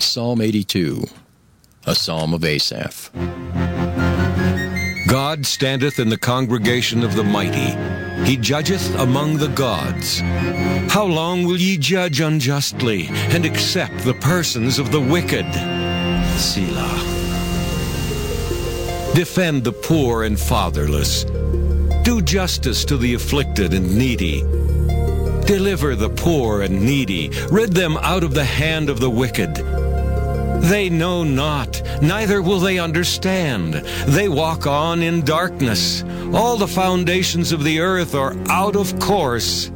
Psalm 82, a psalm of Asaph. God standeth in the congregation of the mighty. He judgeth among the gods. How long will ye judge unjustly, and accept the persons of the wicked? Selah. Defend the poor and fatherless. Do justice to the afflicted and needy. Deliver the poor and needy. Rid them out of the hand of the wicked. They know not, neither will they understand. They walk on in darkness. All the foundations of the earth are out of course.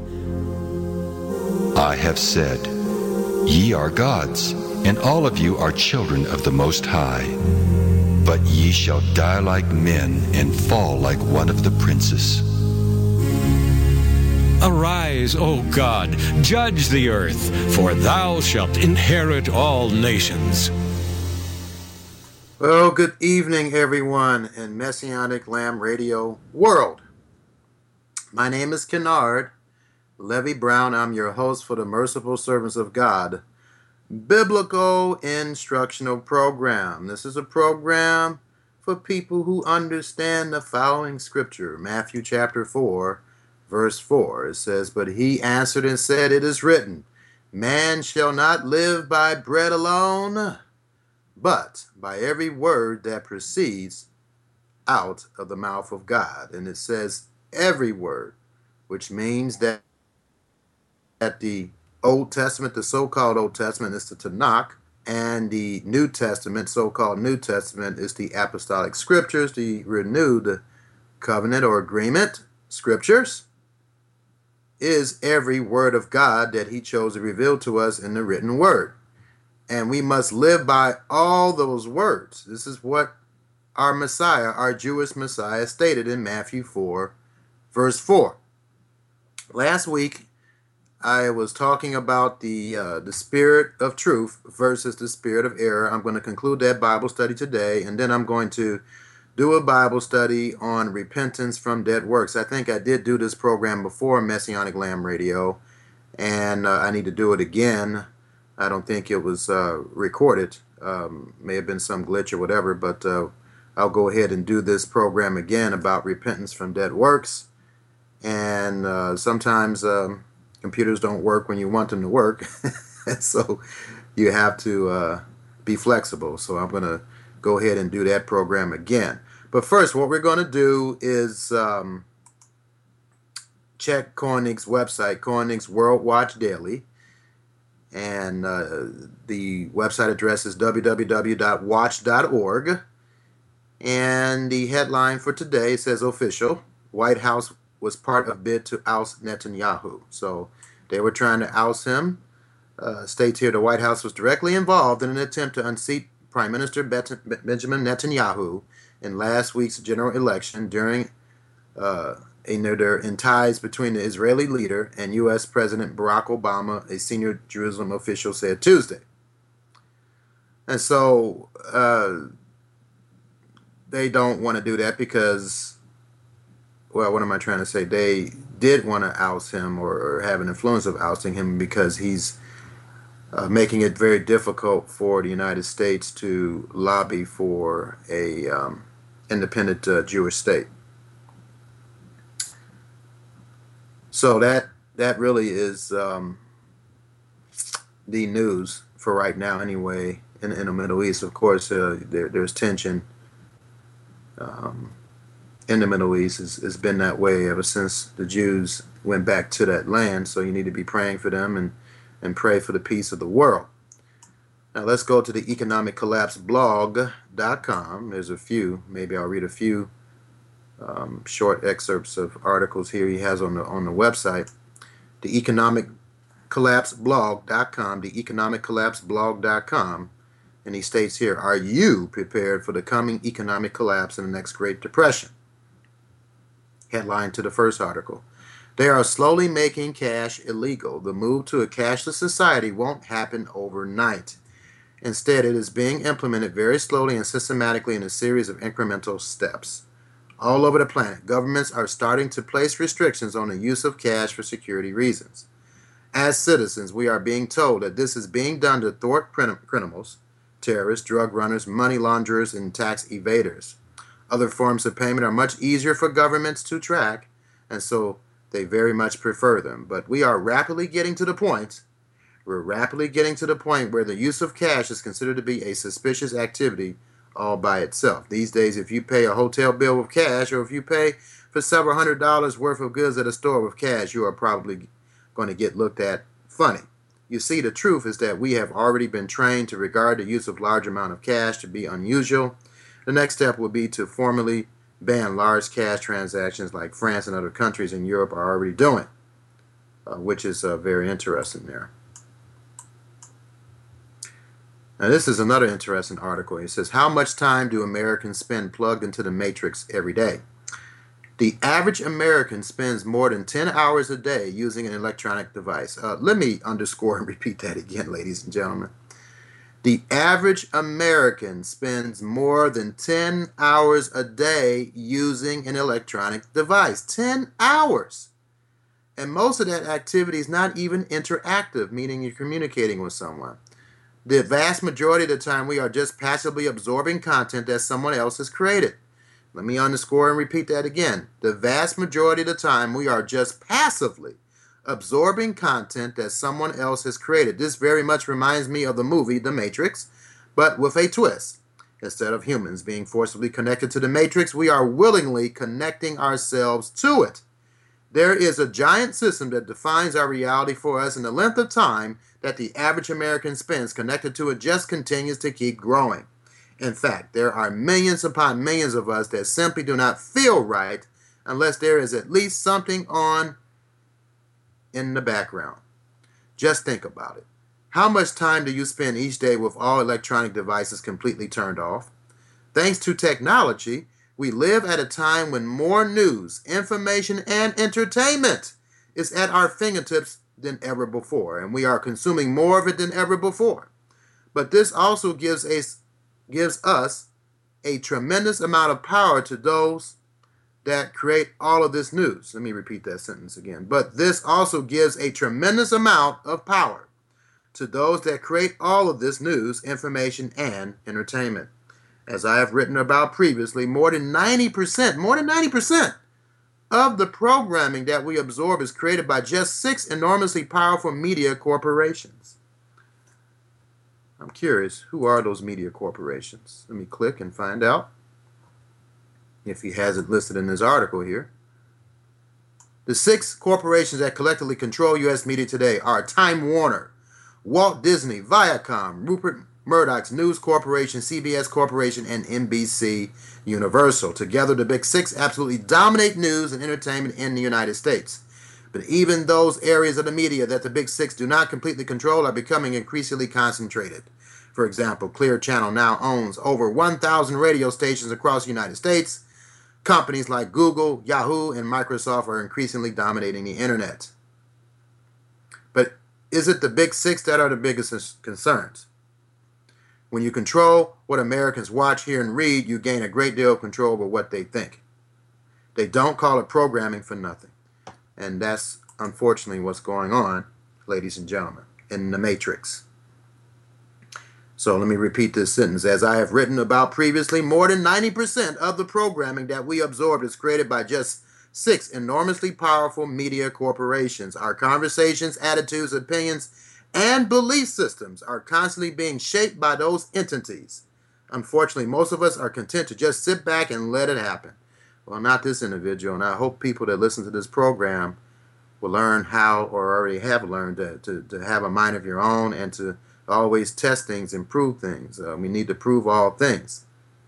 I have said, Ye are gods, and all of you are children of the Most High. But ye shall die like men, and fall like one of the princes. Arise, O God, judge the earth, for thou shalt inherit all nations. Well, good evening, everyone, in Messianic Lamb Radio world. My name is Kennard Levy Brown. I'm your host for the Merciful Servants of God Biblical Instructional Program. This is a program for people who understand the following scripture, Matthew chapter 4, verse 4. It says, But he answered and said, It is written, Man shall not live by bread alone, but by every word that proceeds out of the mouth of God. And it says every word, which means that the Old Testament, the so-called Old Testament, is the Tanakh, and the New Testament, so-called New Testament, is the Apostolic Scriptures, the renewed covenant or agreement scriptures, is every word of God that he chose to reveal to us in the written word. And we must live by all those words. This is what our Messiah, our Jewish Messiah, stated in Matthew 4, verse 4. Last week, I was talking about the spirit of truth versus the spirit of error. I'm going to conclude that Bible study today, and then I'm going to do a Bible study on repentance from dead works. I think I did do this program before, Messianic Lamb Radio, and I need to do it again. I don't think it was recorded. May have been some glitch or whatever, but I'll go ahead and do this program again about repentance from dead works. And sometimes computers don't work when you want them to work, so you have to be flexible. So I'm going to go ahead and do that program again. But first, what we're going to do is check Koenig's website, Koenig's World Watch Daily. And the website address is www.watch.org. And the headline for today says official, White House was part of bid to oust Netanyahu. So they were trying to oust him. States here the White House was directly involved in an attempt to unseat Prime Minister Benjamin Netanyahu in last week's general election during in ties between the Israeli leader and U.S. President Barack Obama, a senior Jerusalem official said Tuesday. And so they don't want to do that because, well, what am I trying to say? They did want to oust him or have an influence of ousting him because he's making it very difficult for the United States to lobby for a independent Jewish state. So that really is the news for right now anyway in the Middle East. Of course, there's tension in the Middle East. It's been that way ever since the Jews went back to that land. So you need to be praying for them and pray for the peace of the world. Now let's go to the economiccollapseblog.com. There's a few. Maybe I'll read a few short excerpts of articles here he has on the website. The economiccollapseblog.com, the economiccollapseblog.com, and he states here, are you prepared for the coming economic collapse and the next Great Depression? Headline to the first article. They are slowly making cash illegal. The move to a cashless society won't happen overnight. Instead, it is being implemented very slowly and systematically in a series of incremental steps. All over the planet, governments are starting to place restrictions on the use of cash for security reasons. As citizens, we are being told that this is being done to thwart criminals, terrorists, drug runners, money launderers, and tax evaders. Other forms of payment are much easier for governments to track, and so they very much prefer them. But we are rapidly getting to the point, where the use of cash is considered to be a suspicious activity all by itself. These days, if you pay a hotel bill with cash, or if you pay for several $100s worth of goods at a store with cash, you are probably going to get looked at funny. You see, the truth is that we have already been trained to regard the use of large amount of cash to be unusual. The next step will be to formally ban large cash transactions like France and other countries in Europe are already doing, which is very interesting there. Now, this is another interesting article. It says, how much time do Americans spend plugged into the matrix every day? The average American spends more than 10 hours a day using an electronic device. Let me underscore and repeat that again, ladies and gentlemen. The average American spends more than 10 hours a day using an electronic device. 10 hours! And most of that activity is not even interactive, meaning you're communicating with someone. The vast majority of the time, we are just passively absorbing content that someone else has created. Let me underscore and repeat that again. The vast majority of the time, we are just passively absorbing content that someone else has created. This very much reminds me of the movie The Matrix, but with a twist. Instead of humans being forcibly connected to the Matrix, we are willingly connecting ourselves to it. There is a giant system that defines our reality for us, and the length of time that the average American spends connected to it just continues to keep growing. In fact, there are millions upon millions of us that simply do not feel right unless there is at least something on in the background. Just think about it. How much time do you spend each day with all electronic devices completely turned off? Thanks to technology, we live at a time when more news, information, and entertainment is at our fingertips than ever before, and we are consuming more of it than ever before. But this also gives us a tremendous amount of power to those that create all of this news. Let me repeat that sentence again. But this also gives a tremendous amount of power to those that create all of this news, information, and entertainment. As I have written about previously, more than 90% of the programming that we absorb is created by just 6 enormously powerful media corporations. I'm curious, who are those media corporations? Let me click and find out if he has it listed in this article here. The 6 corporations that collectively control U.S. media today are Time Warner, Walt Disney, Viacom, Rupert Murdoch's News Corporation, CBS Corporation, and NBC Universal. Together, the Big 6 absolutely dominate news and entertainment in the United States. But even those areas of the media that the Big 6 do not completely control are becoming increasingly concentrated. For example, Clear Channel now owns over 1,000 radio stations across the United States. Companies like Google, Yahoo, and Microsoft are increasingly dominating the internet. But is it the Big 6 that are the biggest concerns? When you control what Americans watch, hear, and read, you gain a great deal of control over what they think. They don't call it programming for nothing. And that's unfortunately what's going on, ladies and gentlemen, in the Matrix. So let me repeat this sentence. As I have written about previously, more than 90% of the programming that we absorb is created by just 6 enormously powerful media corporations. Our conversations, attitudes, opinions, and belief systems are constantly being shaped by those entities. Unfortunately, most of us are content to just sit back and let it happen. Well, not this individual, and I hope people that listen to this program will learn how, or already have learned, to have a mind of your own and to always test things and prove things. We need to prove all things.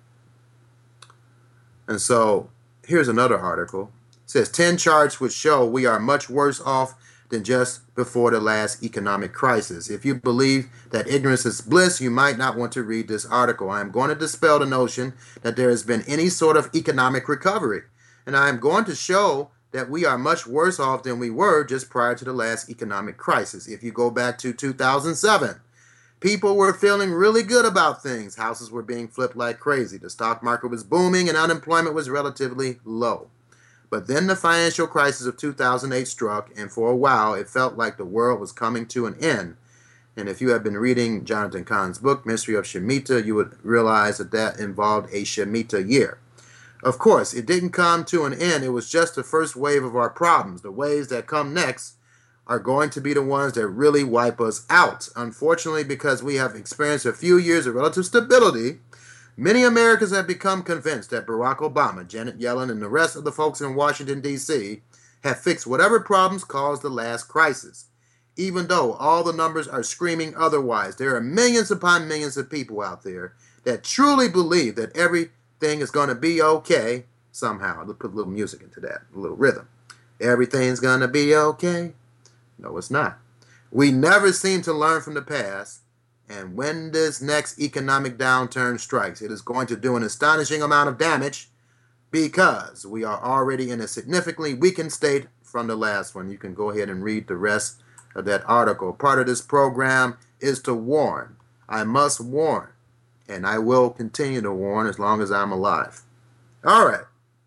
And so here's another article. It says 10 charts which show we are much worse off than just before the last economic crisis. If you believe that ignorance is bliss, you might not want to read this article. I am going to dispel the notion that there has been any sort of economic recovery. And I am going to show that we are much worse off than we were just prior to the last economic crisis. If you go back to 2007, people were feeling really good about things. Houses were being flipped like crazy. The stock market was booming and unemployment was relatively low. But then the financial crisis of 2008 struck, and for a while it felt like the world was coming to an end. And if you have been reading Jonathan Cahn's book, Mystery of Shemitah, you would realize that that involved a Shemitah year. Of course, it didn't come to an end. It was just the first wave of our problems. The waves that come next are going to be the ones that really wipe us out. Unfortunately, because we have experienced a few years of relative stability, many Americans have become convinced that Barack Obama, Janet Yellen, and the rest of the folks in Washington, D.C. have fixed whatever problems caused the last crisis. Even though all the numbers are screaming otherwise, there are millions upon millions of people out there that truly believe that everything is going to be okay somehow. Let's put a little music into that, a little rhythm. Everything's going to be okay. No, it's not. We never seem to learn from the past, and when this next economic downturn strikes, it is going to do an astonishing amount of damage because we are already in a significantly weakened state from the last one. You can go ahead and read the rest of that article. Part of this program is to warn. I must warn, and I will continue to warn as long as I'm alive. All right.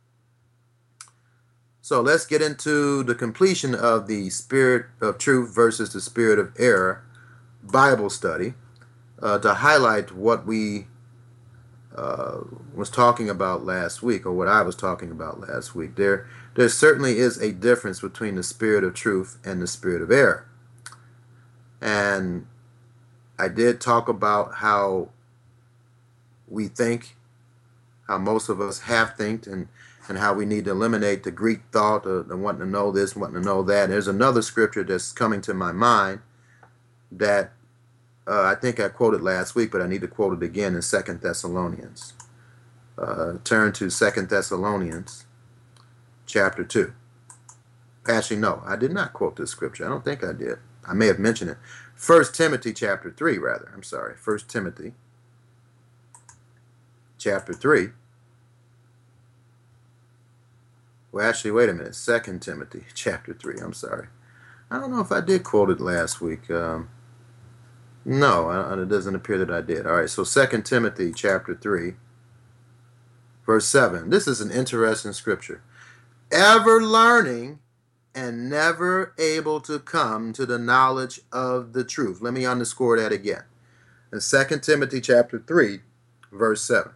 So let's get into the completion of the Spirit of Truth versus the Spirit of Error Bible study to highlight what we was talking about last week, or what I was talking about last week. There certainly is a difference between the Spirit of Truth and the Spirit of Error. And I did talk about how we think, how most of us have thinked, and how we need to eliminate the Greek thought of wanting to know this, wanting to know that. There's another scripture that's coming to my mind that I think I quoted last week, but I need to quote it again in 2 Thessalonians. Turn to 2 Thessalonians chapter 2. Actually, no, I did not quote this scripture. I don't think I did. I may have mentioned it. 1 Timothy chapter 3, rather. I'm sorry. 1 Timothy chapter 3. Well, actually, wait a minute. 2 Timothy chapter 3. I'm sorry. I don't know if I did quote it last week. No, it doesn't appear that I did. All right, so 2 Timothy chapter 3, verse 7. This is an interesting scripture. Ever learning and never able to come to the knowledge of the truth. Let me underscore that again. In 2 Timothy chapter 3, verse 7.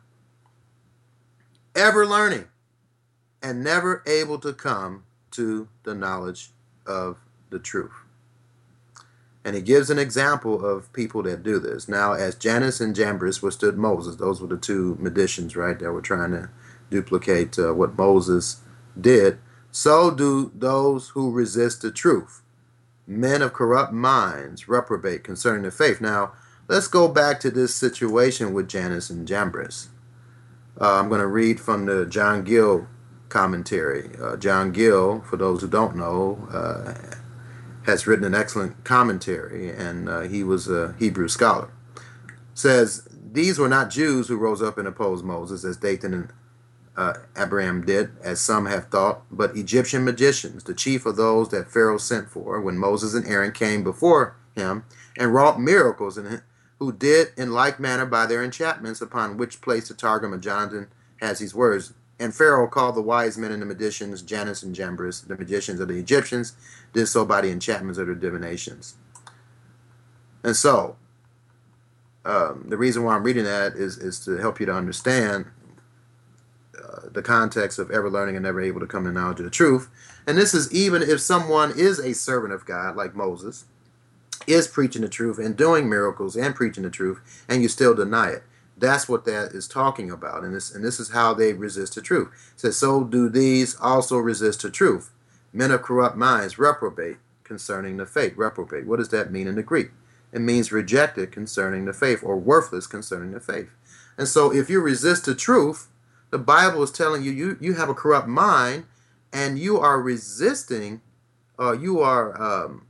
Ever learning and never able to come to the knowledge of the truth. And he gives an example of people that do this. Now, as Jannes and Jambres withstood Moses, those were the two magicians, right, that were trying to duplicate what Moses did, so do those who resist the truth. Men of corrupt minds reprobate concerning the faith. Now, let's go back to this situation with Jannes and Jambres. I'm going to read from the John Gill commentary. John Gill, for those who don't know, has written an excellent commentary, and he was a Hebrew scholar. Says, these were not Jews who rose up and opposed Moses, as Dathan and Abraham did, as some have thought, but Egyptian magicians, the chief of those that Pharaoh sent for, when Moses and Aaron came before him, and wrought miracles, and who did in like manner by their enchantments, upon which place the Targum of Jonathan has these words. And Pharaoh called the wise men and the magicians, Jannes and Jambres, the magicians of the Egyptians, did so by the enchantments of their divinations. And so, the reason why I'm reading that is to help you to understand the context of ever learning and never able to come to knowledge of the truth. And this is even if someone is a servant of God, like Moses, is preaching the truth and doing miracles and preaching the truth, and you still deny it. That's what that is talking about, and this is how they resist the truth. It says, so do these also resist the truth. Men of corrupt minds reprobate concerning the faith. Reprobate, what does that mean in the Greek? It means rejected concerning the faith, or worthless concerning the faith. And so if you resist the truth, the Bible is telling you you have a corrupt mind, and you are resisting, you have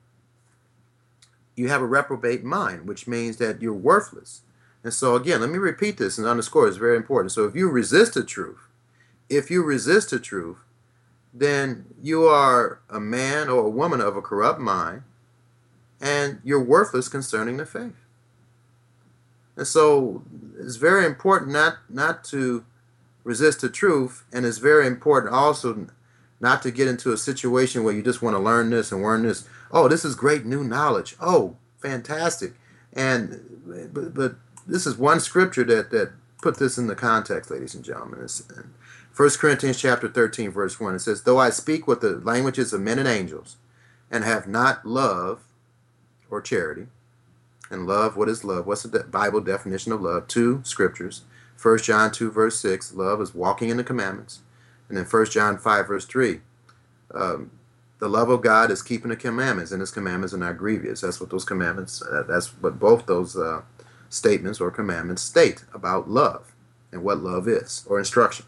a reprobate mind, which means that you're worthless. And so again, let me repeat this and underscore, it's very important. So if you resist the truth, then you are a man or a woman of a corrupt mind, and you're worthless concerning the faith. And so it's very important not to resist the truth, and it's very important also not to get into a situation where you just want to learn this and learn this. Oh, this is great new knowledge. Oh, fantastic. But this is one scripture that put this in the context, ladies and gentlemen. It's in 1 Corinthians chapter 13, verse 1. It says, though I speak with the languages of men and angels and have not love or charity. And love, what is love? What's the Bible definition of love? Two scriptures. 1 John 2, verse 6, love is walking in the commandments. And then 1 John 5, verse 3, the love of God is keeping the commandments, and his commandments are not grievous. That's what those commandments, that's what both those statements or commandments state about love and what love is, or instruction.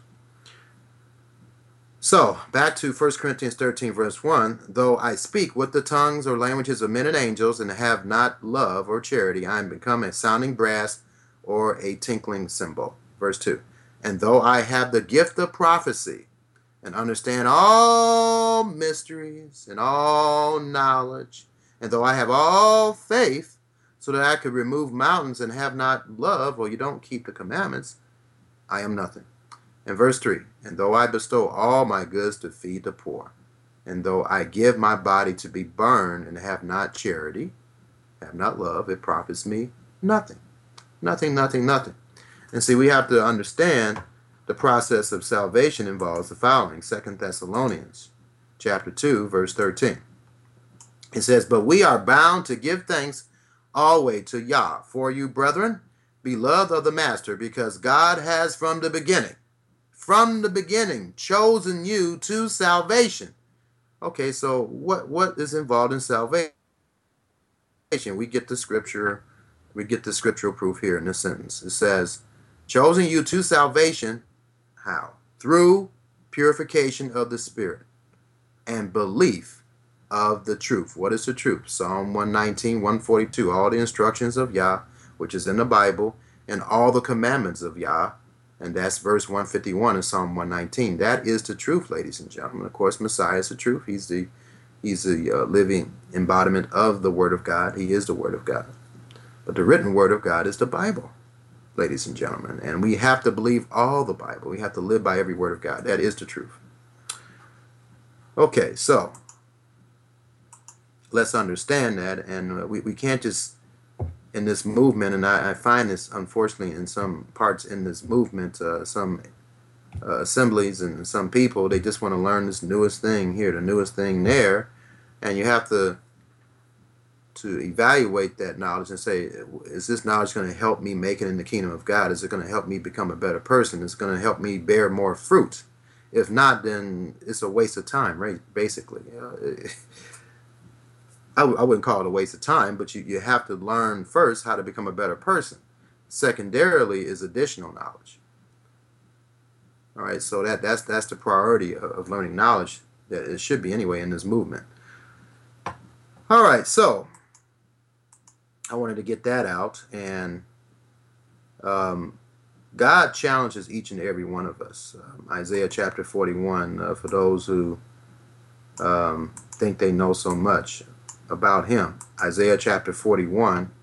So, back to 1 Corinthians 13, verse 1, though I speak with the tongues or languages of men and angels and have not love or charity, I am become a sounding brass or a tinkling cymbal. Verse 2, and though I have the gift of prophecy and understand all mysteries and all knowledge, and though I have all faith so that I could remove mountains and have not love, or you don't keep the commandments, I am nothing. And verse 3, and though I bestow all my goods to feed the poor, and though I give my body to be burned and have not charity, have not love, it profits me nothing. Nothing, nothing, nothing. And see, we have to understand the process of salvation involves the following. 2 Thessalonians chapter 2, verse 13. It says, but we are bound to give thanks always to Yah for you, brethren, beloved of the Master, because God has from the beginning, chosen you to salvation. Okay, so what is involved in salvation? We get the scriptural proof here in this sentence. It says, chosen you to salvation, how? Through purification of the Spirit and belief of the truth. What is the truth? Psalm 119, 142, all the instructions of Yah, which is in the Bible, and all the commandments of Yah, and that's verse 151 in Psalm 119. That is the truth, ladies and gentlemen. Of course, Messiah is the truth. He's the living embodiment of the Word of God. He is the Word of God. But the written Word of God is the Bible, ladies and gentlemen. And we have to believe all the Bible. We have to live by every word of God. That is the truth. Okay, so let's understand that. And we can't just, in this movement, and I find this, unfortunately, in some parts in this movement, some assemblies and some people, they just want to learn this newest thing here, the newest thing there. And you have to evaluate that knowledge and say, is this knowledge going to help me make it in the kingdom of God? Is it going to help me become a better person? Is it going to help me bear more fruit? If not, then it's a waste of time, right? Basically. I wouldn't call it a waste of time, but you have to learn first how to become a better person. Secondarily is additional knowledge. All right, so that's the priority of learning knowledge. That it should be anyway in this movement. All right, so I wanted to get that out, and God challenges each and every one of us. Isaiah chapter 41, for those who think they know so much about him. Isaiah chapter 41,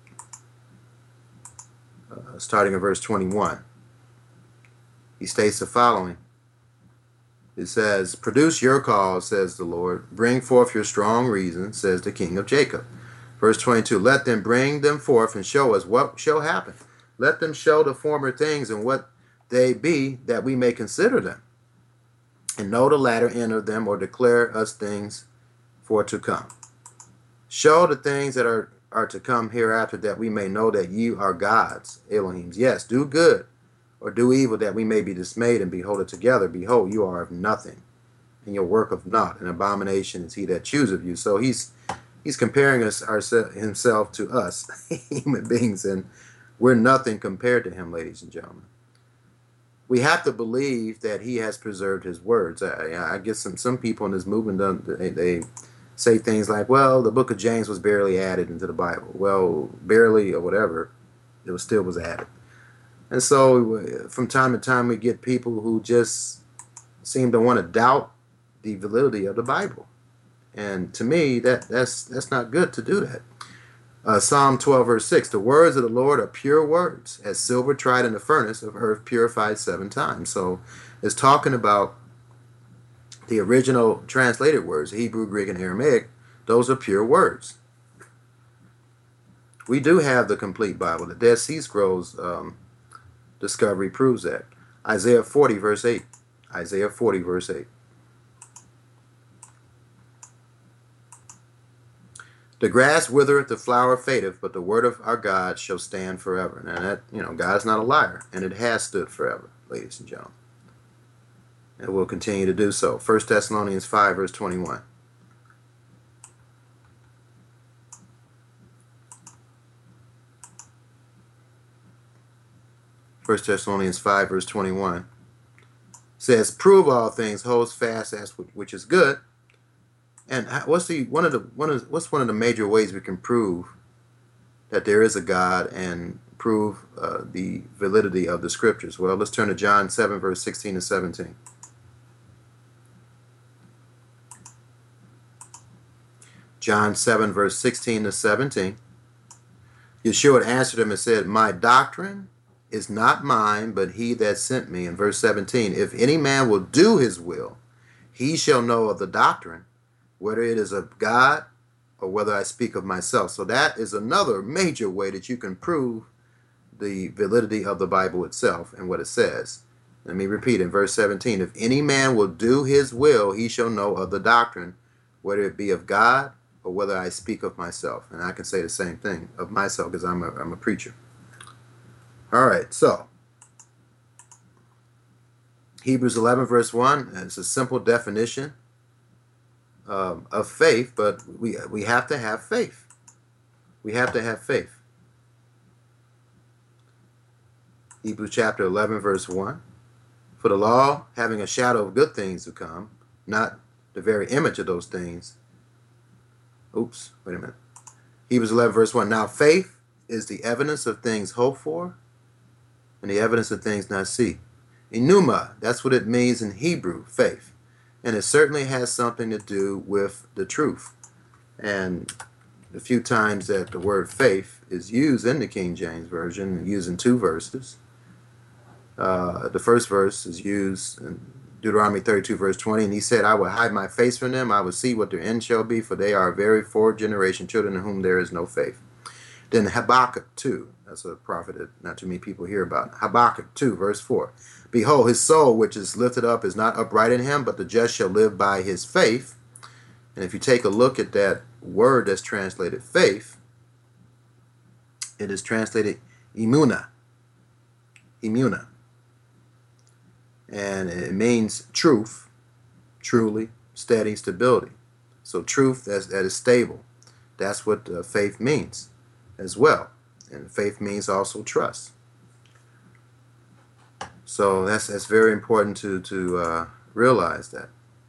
starting at verse 21. He states the following. It says, produce your cause, says the Lord. Bring forth your strong reason, says the King of Jacob. Verse 22, let them bring them forth and show us what shall happen. Let them show the former things and what they be, that we may consider them, and know the latter end of them, or declare us things for to come. Show the things that are to come hereafter, that we may know that ye are gods, Elohims. Yes, do good, or do evil, that we may be dismayed and behold it together. Behold, you are of nothing, and your work of naught. An abomination is he that chooseth you. So he's comparing himself to us, human beings, and we're nothing compared to him, ladies and gentlemen. We have to believe that he has preserved his words. I guess some people in this movement, they say things like, well, the book of James was barely added into the Bible. Well, barely or whatever, it still was added. And so from time to time we get people who just seem to want to doubt the validity of the Bible. And to me, that's not good to do that. Psalm 12, verse 6, the words of the Lord are pure words, as silver tried in the furnace of earth purified 7 times. So it's talking about The original translated words, Hebrew, Greek, and Aramaic, those are pure words. We do have the complete Bible. The Dead Sea Scrolls discovery proves that. Isaiah 40, verse 8. Isaiah 40, verse 8. The grass withereth, the flower fadeth, but the word of our God shall stand forever. Now that, God's not a liar, and it has stood forever, ladies and gentlemen. And will continue to do so. 1 Thessalonians 5, verse 21. First Thessalonians 5, verse 21 says, "Prove all things, hold fast as which is good." And what's one of the major ways we can prove that there is a God and prove the validity of the scriptures? Well, let's turn to John 7, verse 16 to 17. John 7, verse 16 to 17. Yeshua answered him and said, "My doctrine is not mine, but he that sent me." In verse 17, "If any man will do his will, he shall know of the doctrine, whether it is of God or whether I speak of myself." So that is another major way that you can prove the validity of the Bible itself and what it says. Let me repeat in verse 17, "If any man will do his will, he shall know of the doctrine, whether it be of God or whether I speak of myself." And I can say the same thing of myself because I'm a preacher. All right, so Hebrews 11, verse 1, it's a simple definition of faith, but we have to have faith. We have to have faith. Hebrews chapter 11, verse 1, "For the law, having a shadow of good things to come, not the very image of those things." Oops, wait a minute. Hebrews 11, verse 1, "Now faith is the evidence of things hoped for, and the evidence of things not seen." Enuma, that's what it means in Hebrew, faith. And it certainly has something to do with the truth. And the few times that the word faith is used in the King James Version, used in two verses. The first verse is used in Deuteronomy 32, verse 20, "And he said, I will hide my face from them, I will see what their end shall be, for they are a very forward generation, children in whom there is no faith." Then Habakkuk 2, that's a prophet that not too many people hear about. Habakkuk 2, verse 4, "Behold, his soul which is lifted up is not upright in him, but the just shall live by his faith." And if you take a look at that word that's translated faith, it is translated imuna. Imuna. And it means truth, truly, steady, stability. So truth that is stable. That's what faith means as well. And faith means also trust. So that's very important to realize that.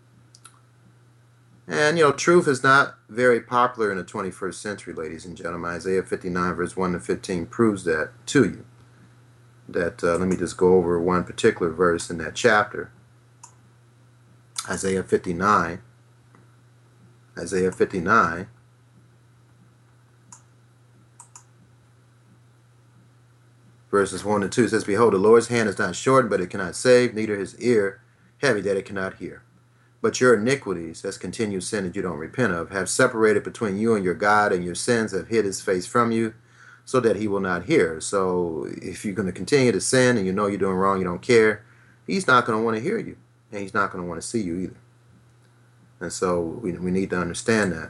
And, truth is not very popular in the 21st century, ladies and gentlemen. Isaiah 59, verse 1 to 15 proves that to you. That let me just go over one particular verse in that chapter. Isaiah 59. Isaiah 59. Verses 1 and 2 says, "Behold, the Lord's hand is not shortened, but it cannot save, neither his ear heavy, that it cannot hear. But your iniquities," that's continued sin that you don't repent of, "have separated between you and your God, and your sins have hid his face from you, so that he will not hear." So if you're going to continue to sin and you know you're doing wrong, you don't care, he's not going to want to hear you, and he's not going to want to see you either. And so we need to understand that.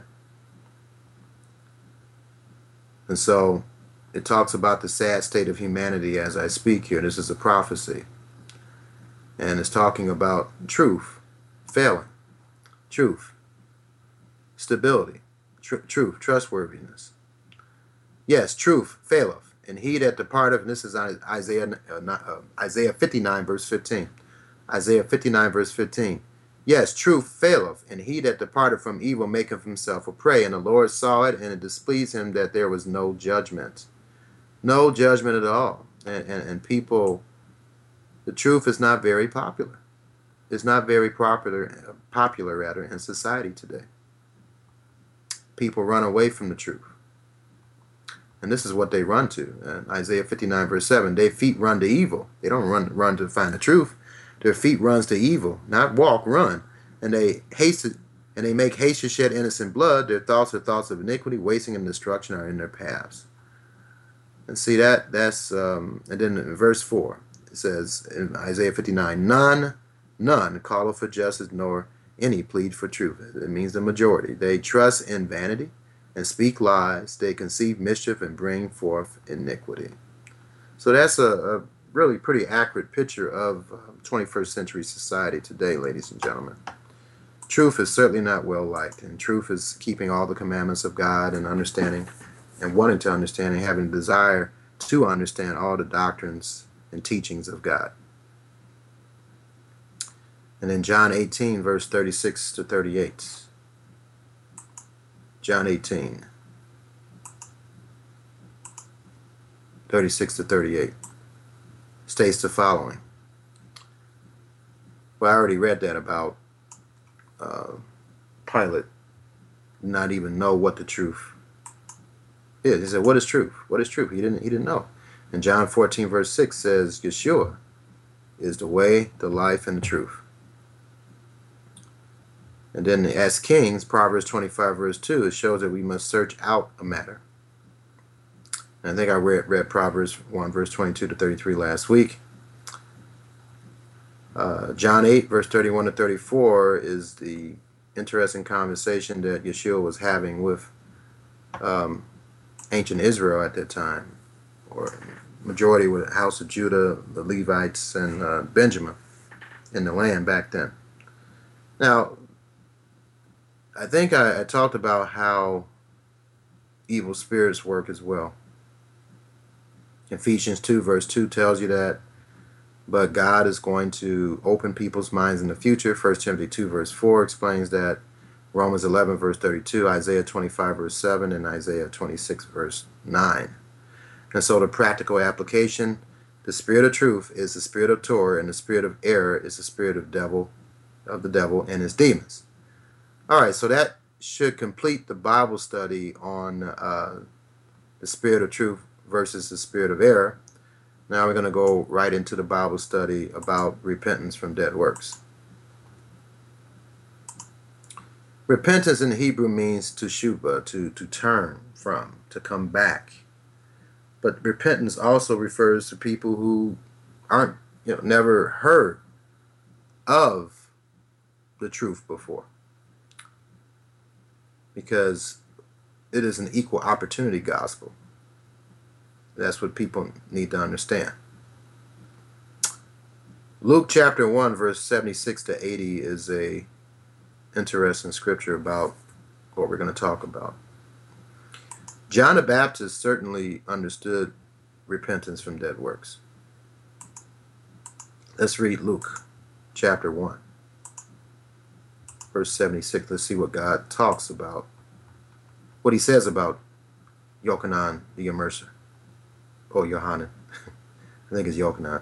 And so it talks about the sad state of humanity as I speak here. This is a prophecy. And it's talking about truth failing. Truth. Stability. Truth. Trustworthiness. Yes, truth faileth. And he that departeth, and this is Isaiah 59, verse 15. Isaiah 59, verse 15. "Yes, truth faileth, and he that departed from evil maketh himself a prey. And the Lord saw it, and it displeased him that there was no judgment." No judgment at all. And people, the truth is not very popular. It's not very popular rather, in society today. People run away from the truth. And this is what they run to. Isaiah 59, verse 7, "Their feet run to evil." They don't run to find the truth. Their feet runs to evil, not walk, run. and they make haste to shed innocent blood. Their thoughts are thoughts of iniquity, wasting and destruction are in their paths. And see that's and then in verse 4 it says in Isaiah 59, none call for justice, nor any plead for truth. It means the majority. They trust in vanity and speak lies. They conceive mischief and bring forth iniquity. So that's a really pretty accurate picture of 21st century society today, ladies and gentlemen. Truth is certainly not well liked, and truth is keeping all the commandments of God and understanding and wanting to understand and having a desire to understand all the doctrines and teachings of God. And in John 18, verse 36 to 38. John 18, 36 to 38 states the following. Well, I already read that about Pilate not even know what the truth is. He said, "What is truth? What is truth?" He didn't know. And John 14, verse 6 says, Yeshua is the way, the life, and the truth. And then as kings, Proverbs 25, verse 2, it shows that we must search out a matter. And I think I read Proverbs 1, verse 22 to 33 last week. John 8, verse 31 to 34 is the interesting conversation that Yeshua was having with ancient Israel at that time, or majority with the house of Judah, the Levites, and Benjamin in the land back then. Now, I think I talked about how evil spirits work as well. Ephesians 2, verse 2 tells you that, but God is going to open people's minds in the future. 1 Timothy 2, verse 4 explains that. Romans 11, verse 32, Isaiah 25, verse 7, and Isaiah 26, verse 9. And so the practical application, the spirit of truth is the spirit of Torah, and the spirit of error is the spirit of the devil and his demons. All right, so that should complete the Bible study on the spirit of truth versus the spirit of error. Now we're going to go right into the Bible study about repentance from dead works. Repentance in Hebrew means to shuva, to turn from, to come back. But repentance also refers to people who aren't, never heard of the truth before. Because it is an equal opportunity gospel. That's what people need to understand. Luke chapter 1, verse 76 to 80 is a interesting scripture about what we're going to talk about. John the Baptist certainly understood repentance from dead works. Let's read Luke chapter 1, verse 76. Let's see what God talks about, what he says about Yochanan the Immerser. Or Yohanan. I think it's Yochanan.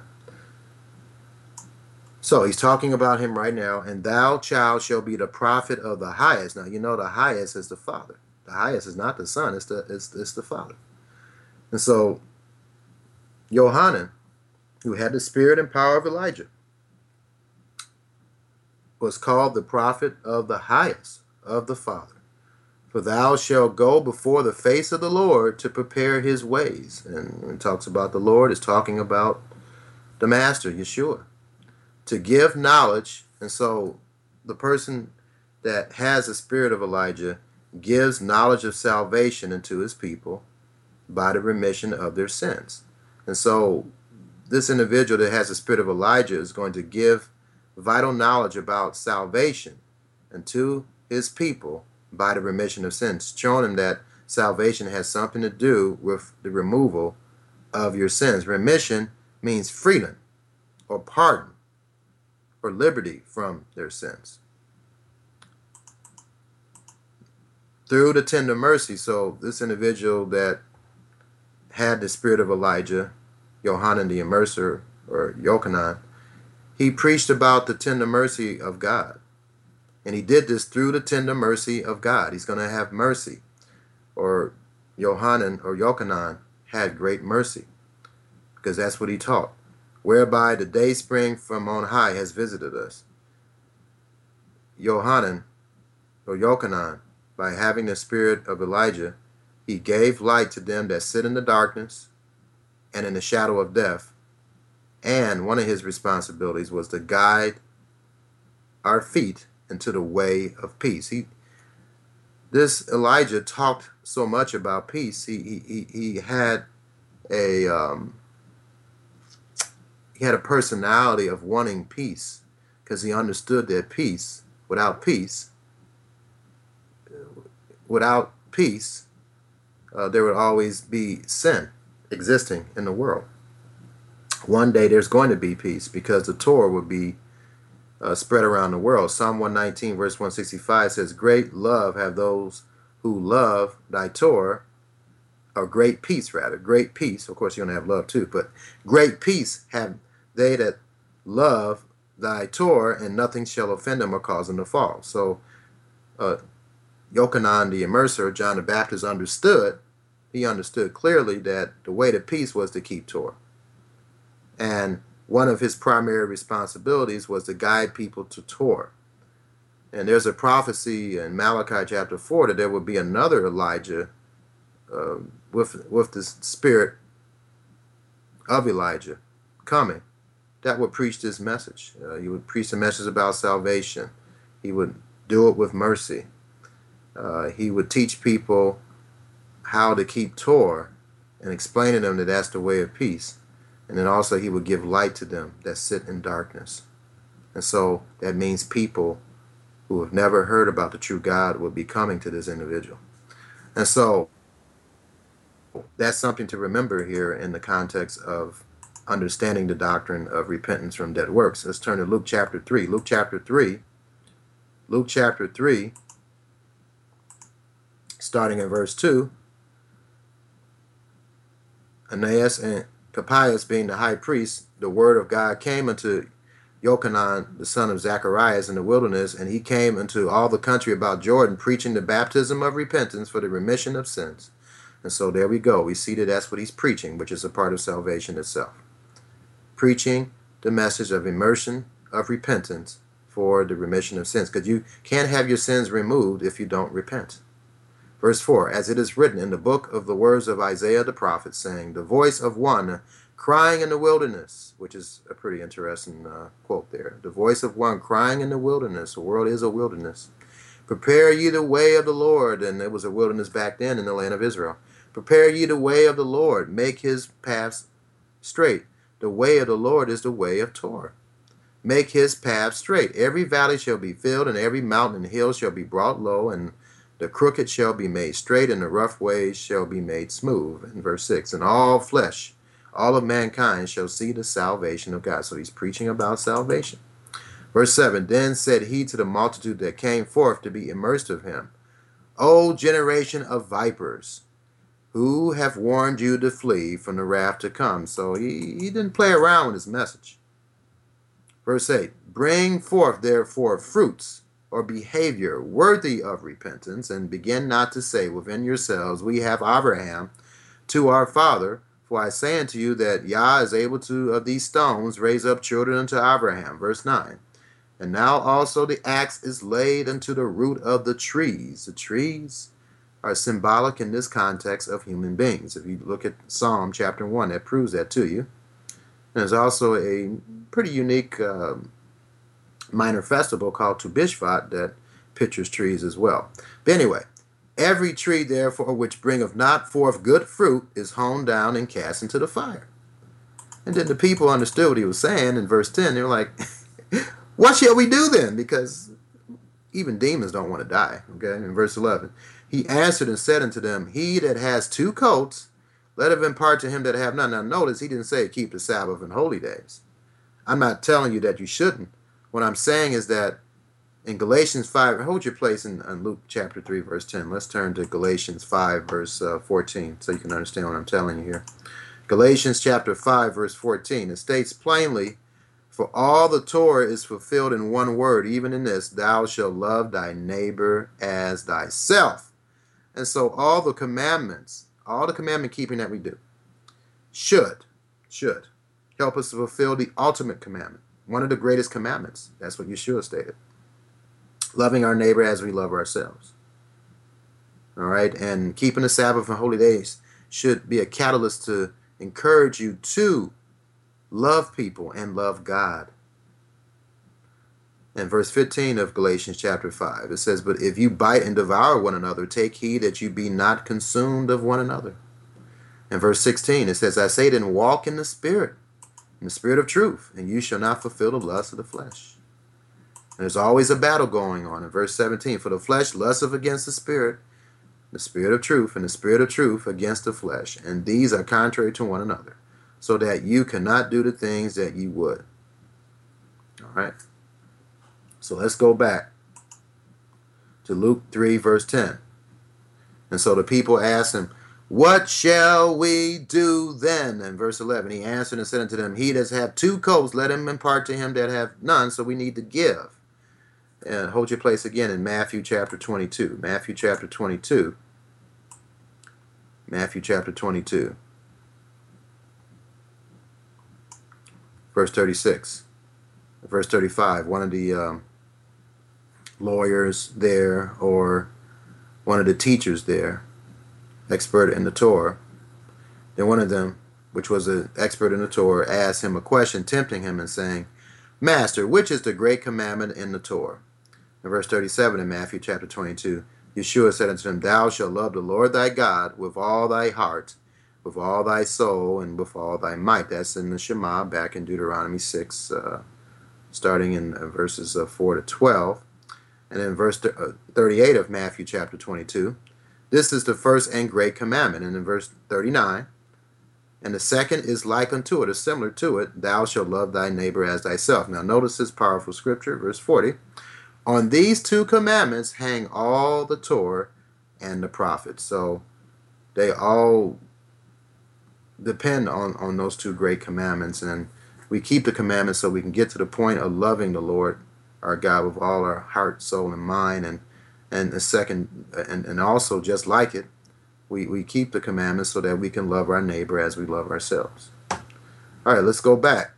So he's talking about him right now. And thou, child, shall be the prophet of the highest. Now, the highest is the Father. The highest is not the Son. It's the Father. And so Yohanan, who had the spirit and power of Elijah, was called the prophet of the highest, of the Father. For thou shalt go before the face of the Lord to prepare his ways. And when it talks about the Lord, it's talking about the Master, Yeshua. To give knowledge. And so the person that has the spirit of Elijah gives knowledge of salvation unto his people by the remission of their sins. And so this individual that has the spirit of Elijah is going to give vital knowledge about salvation unto his people by the remission of sins, showing them that salvation has something to do with the removal of your sins. Remission means freedom or pardon or liberty from their sins. Through the tender mercy. So this individual that had the spirit of Elijah, Yohanan the Immerser, or Yochanan, he preached about the tender mercy of God. And he did this through the tender mercy of God. He's going to have mercy. Or Yohanan or Yochanan had great mercy. Because that's what he taught. Whereby the day spring from on high has visited us. Yohanan, or Yochanan, by having the spirit of Elijah, he gave light to them that sit in the darkness and in the shadow of death. And one of his responsibilities was to guide our feet into the way of peace. This Elijah talked so much about peace. He had a personality of wanting peace, because he understood that without peace, there would always be sin existing in the world. One day there's going to be peace, because the Torah would be spread around the world. Psalm 119 verse 165 says, great love have those who love thy Torah, or great peace rather, great peace. Of course you're going to have love too, but great peace have they that love thy Torah, and nothing shall offend them or cause them to fall. So Yochanan the Immerser, John the Baptist, understood clearly that the way to peace was to keep Torah. And one of his primary responsibilities was to guide people to Torah. And there's a prophecy in Malachi chapter 4 that there would be another Elijah with the spirit of Elijah coming that would preach this message. He would preach the message about salvation. He would do it with mercy. He would teach people how to keep Torah and explain to them that that's the way of peace. And then also he would give light to them that sit in darkness. And so that means people who have never heard about the true God would be coming to this individual. And so that's something to remember here in the context of understanding the doctrine of repentance from dead works. Let's turn to Luke chapter 3. Luke chapter 3, starting in verse 2. Ananias and Caiaphas being the high priest, the word of God came unto Yochanan, the son of Zacharias, in the wilderness, and he came into all the country about Jordan, preaching the baptism of repentance for the remission of sins. And so there we go. We see that that's what he's preaching, which is a part of salvation itself. Preaching the message of immersion, of repentance for the remission of sins. Because you can't have your sins removed if you don't repent. Verse 4, as it is written in the book of the words of Isaiah the prophet, saying, the voice of one crying in the wilderness, which is a pretty interesting quote there. The voice of one crying in the wilderness. The world is a wilderness. Prepare ye the way of the Lord. And it was a wilderness back then in the land of Israel. Prepare ye the way of the Lord. Make his paths straight. The way of the Lord is the way of Torah. Make his paths straight. Every valley shall be filled, and every mountain and hill shall be brought low, and the crooked shall be made straight, and the rough ways shall be made smooth. In verse 6, and all flesh, all of mankind shall see the salvation of God. So he's preaching about salvation. Verse 7, then said he to the multitude that came forth to be immersed of him, O generation of vipers, who have warned you to flee from the wrath to come. So he didn't play around with his message. Verse 8, bring forth therefore fruits or behavior worthy of repentance, and begin not to say within yourselves, we have Abraham to our father. For I say unto you that Yah is able to of these stones raise up children unto Abraham. Verse 9, and now also the axe is laid unto the root of the trees. The trees are symbolic in this context of human beings. If you look at Psalm chapter 1, that proves that to you. And there's also a pretty unique minor festival called Tu B'Shvat that pictures trees as well. But anyway, every tree therefore which bringeth not forth good fruit is hewn down and cast into the fire. And then the people understood what he was saying in verse 10. They were like, what shall we do then? Because even demons don't want to die. Okay, in verse 11, he answered and said unto them, he that has 2 coats, let it impart to him that have none. Now notice, he didn't say keep the Sabbath and holy days. I'm not telling you that you shouldn't. What I'm saying is that in Galatians 5, hold your place in Luke chapter 3, verse 10. Let's turn to Galatians 5, verse 14, so you can understand what I'm telling you here. Galatians chapter 5, verse 14. It states plainly, for all the Torah is fulfilled in one word, even in this, thou shalt love thy neighbor as thyself. And so all the commandments, all the commandment keeping that we do, should help us to fulfill the ultimate commandment, one of the greatest commandments. That's what Yeshua stated. Loving our neighbor as we love ourselves. All right, and keeping the Sabbath and holy days should be a catalyst to encourage you to love people and love God. In verse 15 of Galatians chapter 5, it says, "But if you bite and devour one another, take heed that you be not consumed of one another." In verse 16, it says, "I say then, walk in the Spirit of truth, and you shall not fulfill the lust of the flesh." And there's always a battle going on. In verse 17, "For the flesh lusteth against the Spirit of truth, and the Spirit of truth against the flesh. And these are contrary to one another, so that you cannot do the things that you would." All right. So let's go back to Luke 3, verse 10. And so the people asked him, "What shall we do then?" In verse 11, he answered and said unto them, "He that hath 2 coats, let him impart to him that hath none." So we need to give. And hold your place again in Matthew chapter 22. Matthew chapter 22. Matthew chapter 22. Verse 36. Verse 35. One of the lawyers there, or one of the teachers there, expert in the Torah, then one of them, which was an expert in the Torah, asked him a question, tempting him and saying, "Master, which is the great commandment in the Torah?" In verse 37 in Matthew chapter 22, Yeshua said unto him, "Thou shalt love the Lord thy God with all thy heart, with all thy soul, and with all thy might." That's in the Shema, back in Deuteronomy 6, starting in verses 4 to 12. And in verse 38 of Matthew chapter 22, "This is the first and great commandment." And in verse 39, "And the second is like unto it," or similar to it, "Thou shalt love thy neighbor as thyself." Now notice this powerful scripture, verse 40. "On these 2 commandments hang all the Torah and the prophets." So they all depend on those 2 great commandments. And we keep the commandments so we can get to the point of loving the Lord our God with all our heart, soul, and mind. And the second, and also just like it, we keep the commandments so that we can love our neighbor as we love ourselves. All right, let's go back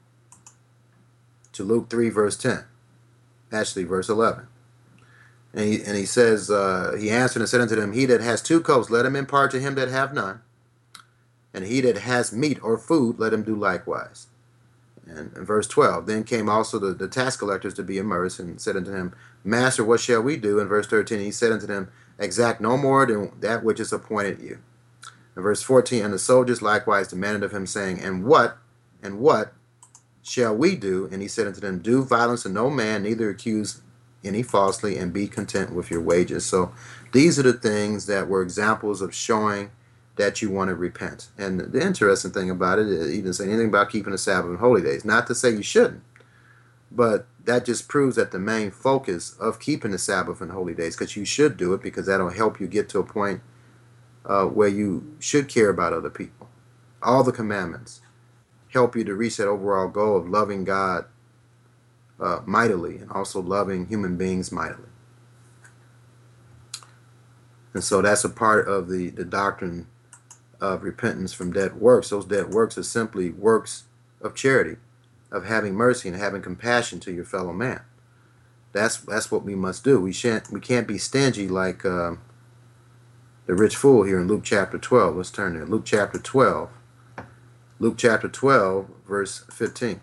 to Luke 3, verse 10. Actually, verse 11. And he says, he answered and said unto them, "He that has 2 coats, let him impart to him that hath none. And he that has meat or food, let him do likewise." And in verse 12, "Then came also the tax collectors to be immersed, and said unto him, Master, what shall we do?" In verse 13, he said unto them, "Exact no more than that which is appointed you." In verse 14, "And the soldiers likewise demanded of him, saying, And what shall we do?" And he said unto them, "Do violence to no man, neither accuse any falsely, and be content with your wages." So these are the things that were examples of showing that you want to repent. And the interesting thing about it is, he didn't say anything about keeping the Sabbath and holy days. Not to say you shouldn't, but that just proves that the main focus of keeping the Sabbath and holy days, because you should do it, because that'll help you get to a point where you should care about other people. All the commandments help you to reach that overall goal of loving God mightily, and also loving human beings mightily. And so that's a part of the doctrine of repentance from dead works. Those dead works are simply works of charity, of having mercy and having compassion to your fellow man. That's what we must do. We can't be stingy like the rich fool here in Luke chapter 12. Let's turn there. Luke chapter 12. Luke chapter 12, verse 15.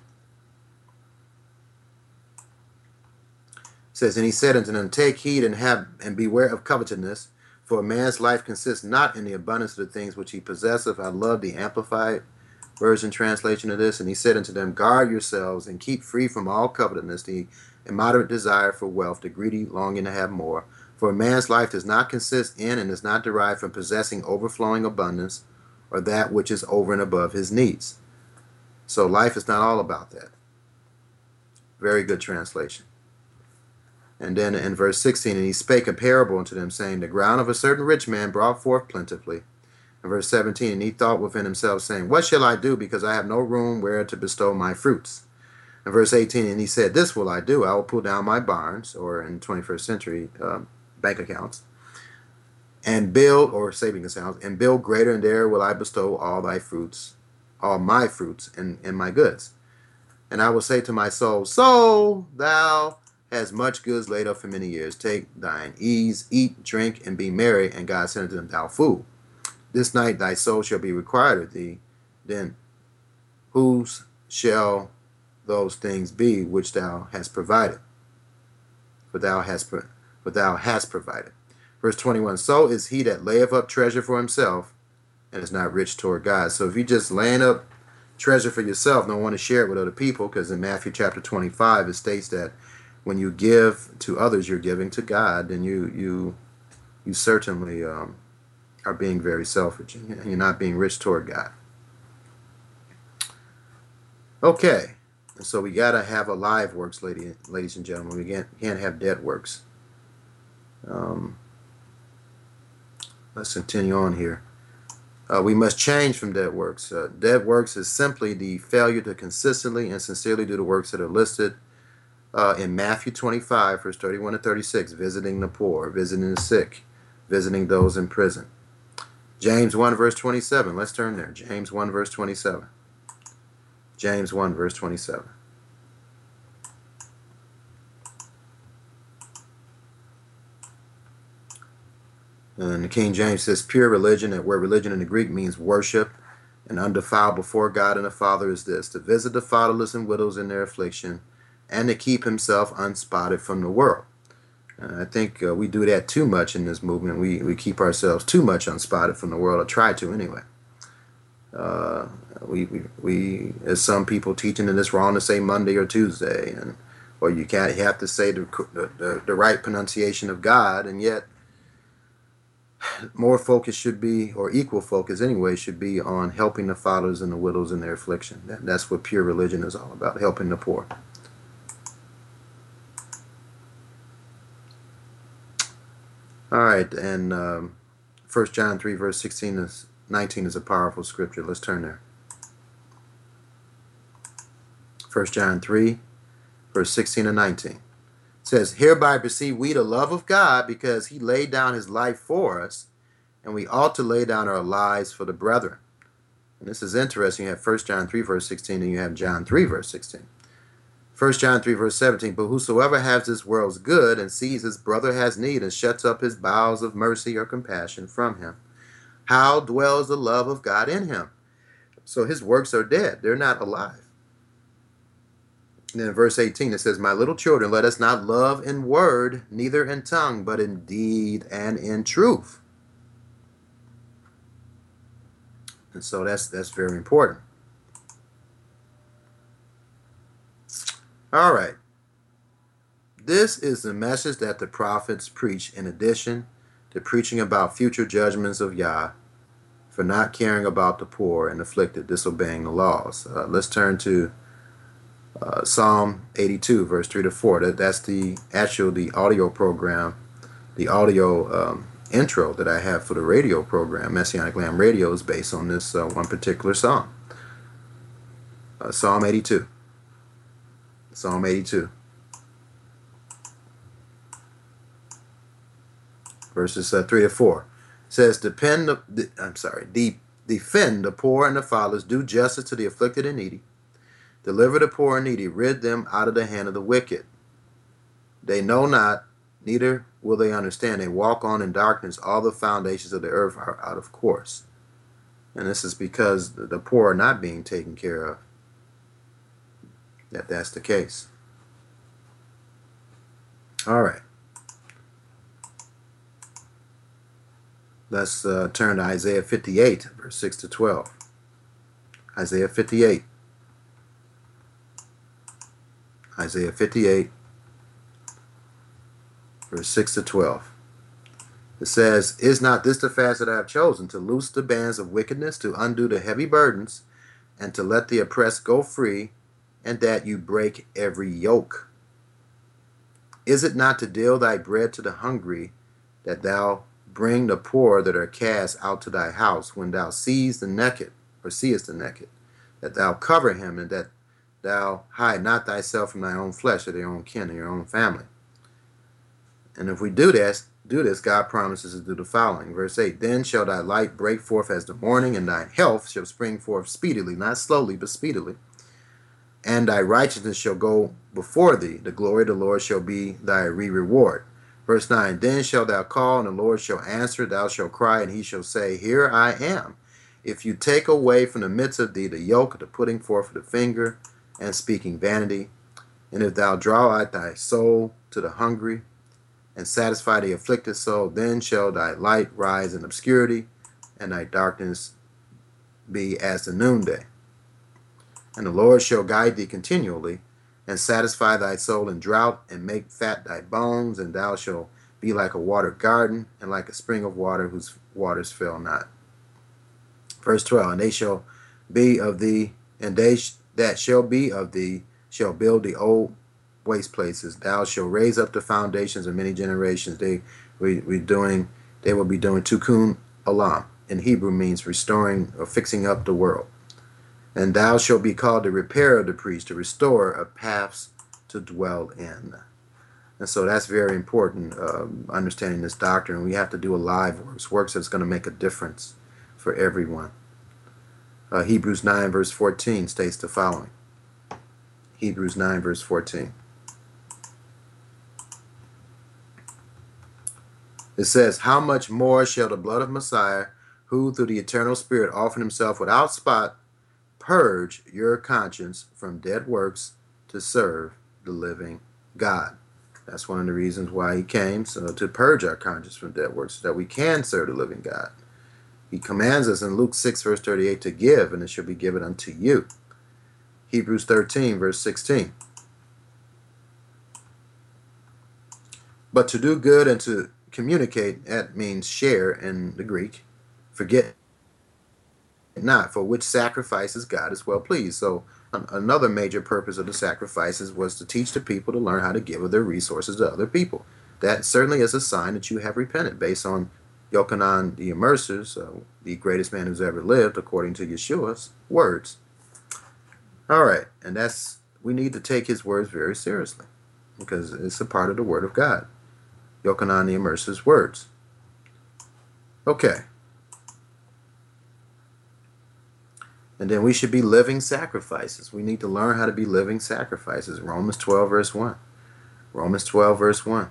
It says, "And he said unto them, Take heed and beware of covetousness, for a man's life consists not in the abundance of the things which he possesseth." I love the Amplified Version translation of this. "And he said unto them, Guard yourselves, and keep free from all covetousness, the immoderate desire for wealth, the greedy longing to have more. For a man's life does not consist in and is not derived from possessing overflowing abundance, or that which is over and above his needs." So life is not all about that. Very good translation. And then in verse 16, "And he spake a parable unto them, saying, The ground of a certain rich man brought forth plentifully." In verse 17, "And he thought within himself, saying, What shall I do, because I have no room where to bestow my fruits?" In verse 18, "And he said, This will I do, I will pull down my barns," or in 21st century bank accounts, "and build," or savings accounts, "and build greater, and there will I bestow all my fruits, and my goods. And I will say to my soul, Soul, thou has much goods laid up for many years. Take thine ease, eat, drink, and be merry, and God said unto them, thou fool, this night thy soul shall be required of thee. Then whose shall those things be which thou hast provided? For thou hast provided. Verse 21, so is he that layeth up treasure for himself, and is not rich toward God. So if you just laying up treasure for yourself, don't want to share it with other people, because in Matthew chapter 25, it states that when you give to others, you're giving to God, then you certainly are being very selfish, and you're not being rich toward God. Okay, and so we got to have a live works, ladies and gentlemen. We can't have dead works. Let's continue on here. We must change from dead works. Dead works is simply the failure to consistently and sincerely do the works that are listed in Matthew 25, verse 31 to 36, visiting the poor, visiting the sick, visiting those in prison. James 1, verse 27. Let's turn there. James 1, verse 27. James 1, verse 27. And the King James says, pure religion, that word religion in the Greek means worship, and undefiled before God and the Father is this, to visit the fatherless and widows in their affliction, and to keep himself unspotted from the world. I think we do that too much in this movement. We keep ourselves too much unspotted from the world, or try to anyway. We as some people teaching that it's wrong to say Monday or Tuesday, or you have to say the right pronunciation of God, and yet more focus should be, or equal focus anyway, should be on helping the fathers and the widows in their affliction. That's what pure religion is all about, helping the poor. All right, and 1 John 3, verse 19 is a powerful scripture. Let's turn there. 1 John 3, verse 16 and 19. It says, hereby perceive we the love of God, because he laid down his life for us, and we ought to lay down our lives for the brethren. And this is interesting. You have 1 John 3, verse 16, and you have John 3, verse 16. 1 John 3, verse 17, but whosoever has this world's good, and sees his brother has need, and shuts up his bowels of mercy or compassion from him, how dwells the love of God in him? So his works are dead. They're not alive. And then in verse 18 it says, my little children, let us not love in word, neither in tongue, but in deed and in truth. And so that's very important. All right. This is the message that the prophets preach, in addition to preaching about future judgments of Yah for not caring about the poor and afflicted, disobeying the laws. Let's turn to Psalm 82, verse 3 to 4. That's the audio program, the audio intro that I have for the radio program. Messianic Lamb Radio is based on this one particular psalm. Psalm 82. Psalm 82. Verses 3 to 4. It says, defend the poor and the fatherless, do justice to the afflicted and needy. Deliver the poor and needy, rid them out of the hand of the wicked. They know not, neither will they understand. They walk on in darkness. All the foundations of the earth are out of course. And this is because the poor are not being taken care of. That's the case. All right. Let's turn to Isaiah 58, verse 6 to 12. Isaiah 58. Isaiah 58, verse 6 to 12. It says, is not this the fast that I have chosen, to loose the bands of wickedness, to undo the heavy burdens, and to let the oppressed go free, and that you break every yoke? Is it not to deal thy bread to the hungry, that thou bring the poor that are cast out to thy house, when thou seest the naked, that thou cover him, and that thou hide not thyself from thy own flesh, or their own kin, or your own family? And if we do this, God promises to do the following. Verse 8, then shall thy light break forth as the morning, and thine health shall spring forth speedily, not slowly, but speedily. and thy righteousness shall go before thee. The glory of the Lord shall be thy reward. Verse 9, then shalt thou call, and the Lord shall answer. Thou shalt cry, and he shall say, here I am. If you take away from the midst of thee the yoke of the putting forth of the finger and speaking vanity, and if thou draw out thy soul to the hungry and satisfy the afflicted soul, then shall thy light rise in obscurity, and thy darkness be as the noonday. And the Lord shall guide thee continually, and satisfy thy soul in drought, and make fat thy bones, and thou shalt be like a watered garden, and like a spring of water whose waters fail not. Verse 12, and they shall be of thee, and they that shall be of thee shall build the old waste places. Thou shalt raise up the foundations of many generations. They will be doing tikkun olam. In Hebrew means restoring or fixing up the world. And thou shalt be called the repairer of the priest, the restorer of paths to dwell in. And so that's very important, understanding this doctrine. We have to do a live works that's going to make a difference for everyone. Hebrews 9 verse 14 states the following. Hebrews 9 verse 14. It says, how much more shall the blood of Messiah, who through the eternal Spirit offered himself without spot, purge your conscience from dead works to serve the living God. That's one of the reasons why he came, so to purge our conscience from dead works, so that we can serve the living God. He commands us in Luke 6 verse 38 to give, and it shall be given unto you. Hebrews 13 verse 16. But to do good and to communicate, that means share in the Greek. Forget not, for which sacrifices God is well pleased. So another major purpose of the sacrifices was to teach the people to learn how to give of their resources to other people. That certainly is a sign that you have repented, based on Yochanan the Immerser's, the greatest man who's ever lived, according to Yeshua's words. All right, and we need to take his words very seriously, because it's a part of the Word of God. Yochanan the Immerser's words. Okay. And then we should be living sacrifices. We need to learn how to be living sacrifices. Romans 12 verse 1. Romans 12 verse 1.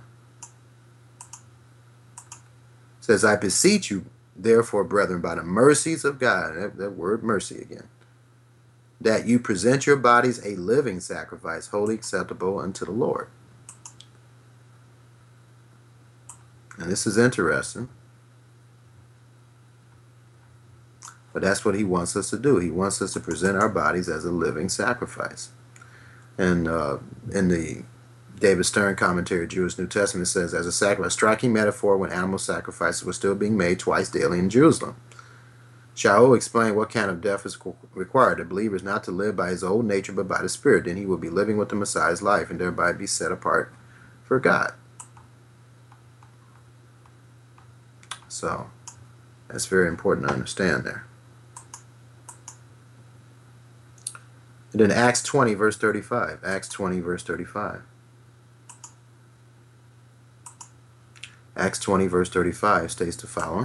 It says, I beseech you, therefore, brethren, by the mercies of God, that word mercy again, that you present your bodies a living sacrifice, wholly acceptable unto the Lord. And this is interesting. But that's what he wants us to do. He wants us to present our bodies as a living sacrifice. And in the David Stern commentary, Jewish New Testament, says, as a sacrifice, a striking metaphor when animal sacrifices were still being made twice daily in Jerusalem. Shaul explained what kind of death is required. The believer is not to live by his old nature, but by the Spirit. Then he will be living with the Messiah's life and thereby be set apart for God. So that's very important to understand there. And then Acts 20 verse 35. Acts 20 verse 35. Acts 20 verse 35 states the following.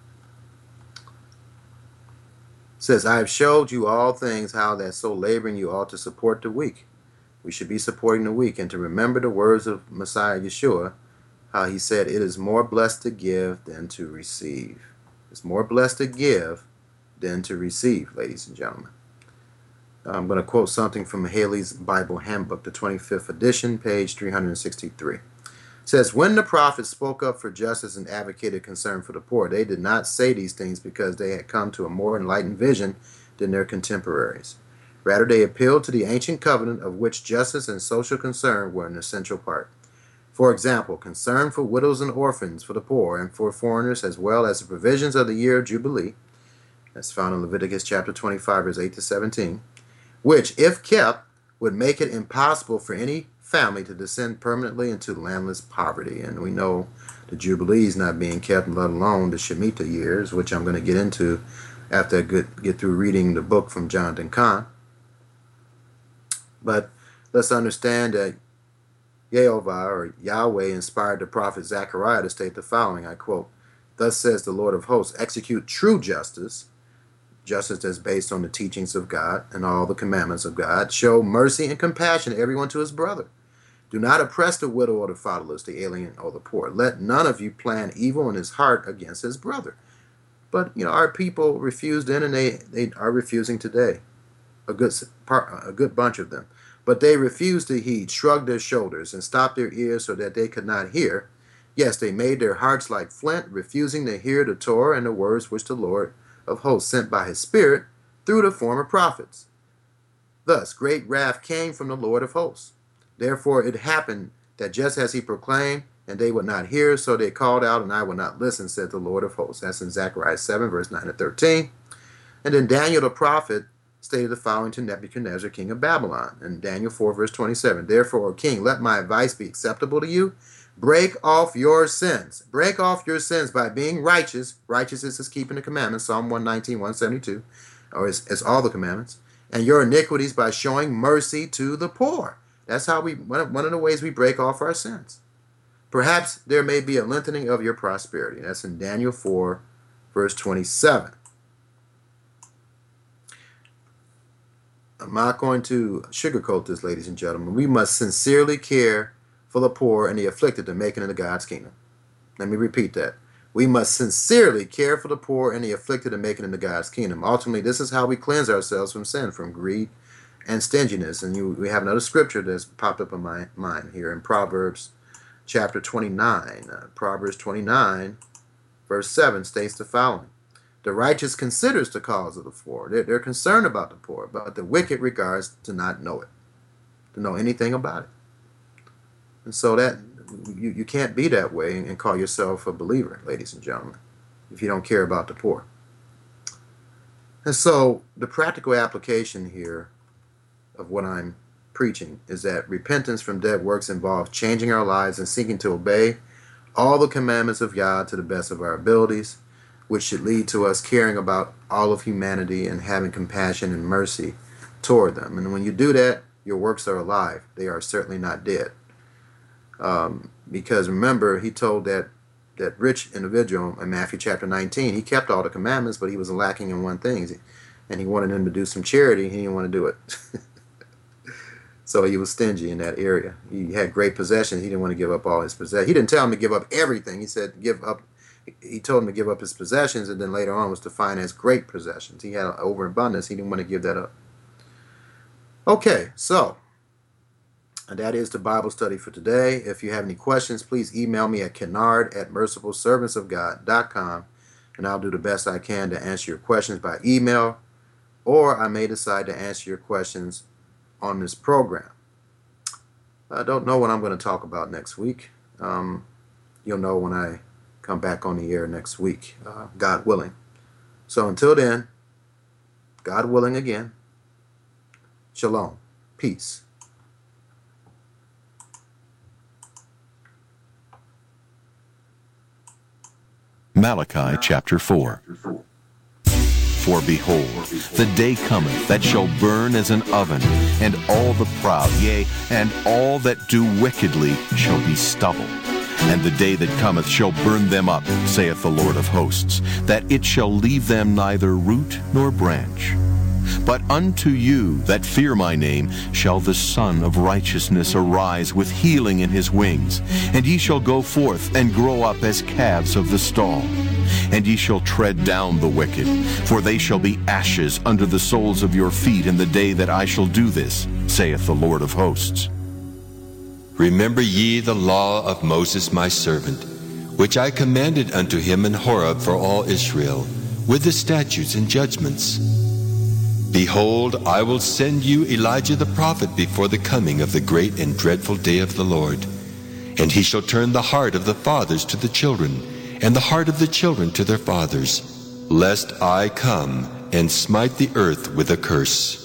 It says, I have showed you all things, how that so laboring you ought to support the weak. We should be supporting the weak, and to remember the words of Messiah Yeshua, how he said, it is more blessed to give than to receive. It's more blessed to give than to receive, ladies and gentlemen. I'm going to quote something from Haley's Bible Handbook, the 25th edition, page 363. It says, when the prophets spoke up for justice and advocated concern for the poor, they did not say these things because they had come to a more enlightened vision than their contemporaries. Rather, they appealed to the ancient covenant of which justice and social concern were an essential part. For example, concern for widows and orphans, for the poor, and for foreigners, as well as the provisions of the year of Jubilee, that's found in Leviticus chapter 25, verse 8 to 17, which, if kept, would make it impossible for any family to descend permanently into landless poverty. And we know the Jubilees not being kept, let alone the Shemitah years, which I'm going to get into after I get through reading the book from Jonathan Cahn. But let's understand that Yehovah, or Yahweh, inspired the prophet Zechariah to state the following, I quote, thus says the Lord of hosts, execute true justice, justice that's based on the teachings of God and all the commandments of God. Show mercy and compassion to everyone to his brother. Do not oppress the widow or the fatherless, the alien or the poor. Let none of you plan evil in his heart against his brother. But, our people refused then, and they are refusing today. A good bunch of them. But they refused to heed, shrugged their shoulders, and stopped their ears so that they could not hear. Yes, they made their hearts like flint, refusing to hear the Torah and the words which the Lord of hosts sent by his Spirit through the former prophets. Thus, great wrath came from the Lord of hosts. Therefore it happened that just as he proclaimed, and they would not hear, so they called out, and I would not listen, said the Lord of hosts. That's in Zechariah 7, verse 9 to 13. And then Daniel the prophet stated the following to Nebuchadnezzar, king of Babylon, in Daniel 4, verse 27. Therefore, O king, let my advice be acceptable to you. Break off your sins. Break off your sins by being righteous. Righteousness is keeping the commandments, Psalm 119, 172, or it's all the commandments. And your iniquities by showing mercy to the poor. That's how one of the ways we break off our sins. Perhaps there may be a lengthening of your prosperity. That's in Daniel 4, verse 27. I'm not going to sugarcoat this, ladies and gentlemen. We must sincerely care for the poor and the afflicted to make it into God's kingdom. Let me repeat that. We must sincerely care for the poor and the afflicted to make it into God's kingdom. Ultimately, this is how we cleanse ourselves from sin, from greed and stinginess. And we have another scripture that's popped up in my mind here in Proverbs chapter 29. Proverbs 29, verse 7 states the following. The righteous considers the cause of the poor. They're concerned about the poor, but the wicked regards to not know it, to know anything about it. And so that you can't be that way and call yourself a believer, ladies and gentlemen, if you don't care about the poor. And so the practical application here of what I'm preaching is that repentance from dead works involves changing our lives and seeking to obey all the commandments of God to the best of our abilities, which should lead to us caring about all of humanity and having compassion and mercy toward them. And when you do that, your works are alive. They are certainly not dead. Because remember, he told that rich individual in Matthew chapter 19, he kept all the commandments, but he was lacking in one thing. And he wanted him to do some charity. He didn't want to do it. So he was stingy in that area. He had great possessions. He didn't want to give up all his possessions. He didn't tell him to give up everything. He said he told him to give up his possessions, and then later on was defined as great possessions. He had an overabundance. He didn't want to give that up. Okay, so that is the Bible study for today. If you have any questions, please email me at kennard@mercifulservantsofgod.com, and I'll do the best I can to answer your questions by email, or I may decide to answer your questions on this program. I don't know what I'm going to talk about next week. You'll know when I come back on the air next week, God willing. So until then, God willing again, shalom, peace. Malachi chapter 4. For behold, the day cometh that shall burn as an oven, and all the proud, yea, and all that do wickedly shall be stubble. And the day that cometh shall burn them up, saith the Lord of hosts, that it shall leave them neither root nor branch. But unto you that fear my name shall the Son of Righteousness arise with healing in his wings, and ye shall go forth and grow up as calves of the stall. And ye shall tread down the wicked, for they shall be ashes under the soles of your feet in the day that I shall do this, saith the Lord of hosts. Remember ye the law of Moses my servant, which I commanded unto him in Horeb for all Israel, with the statutes and judgments. Behold, I will send you Elijah the prophet before the coming of the great and dreadful day of the Lord. And he shall turn the heart of the fathers to the children, and the heart of the children to their fathers, lest I come and smite the earth with a curse.